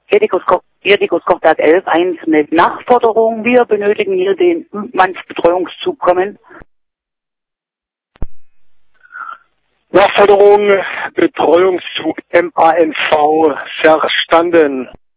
Hier die Großkochberg 11.1 mit Nachforderung. Wir benötigen hier den Mannsbetreuungszug kommen. Nachforderung, Betreuungszug MANV verstanden.